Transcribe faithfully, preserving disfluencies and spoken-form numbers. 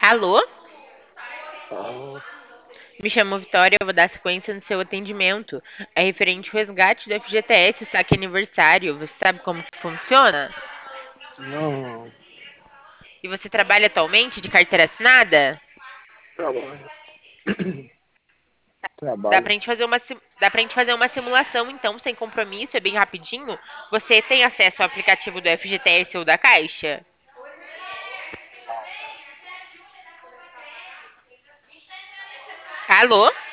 Alô? Ah, Me chamo Vitória, eu vou dar sequência no seu atendimento. É referente ao resgate do F G T S, saque aniversário. Você sabe como que funciona? não, E você trabalha atualmente de carteira assinada? trabalho, Dá pra trabalho. gente fazer uma, sim- dá pra gente fazer uma simulação, então, sem compromisso, é bem rapidinho. Você tem acesso ao aplicativo do F G T S ou da Caixa? Alô?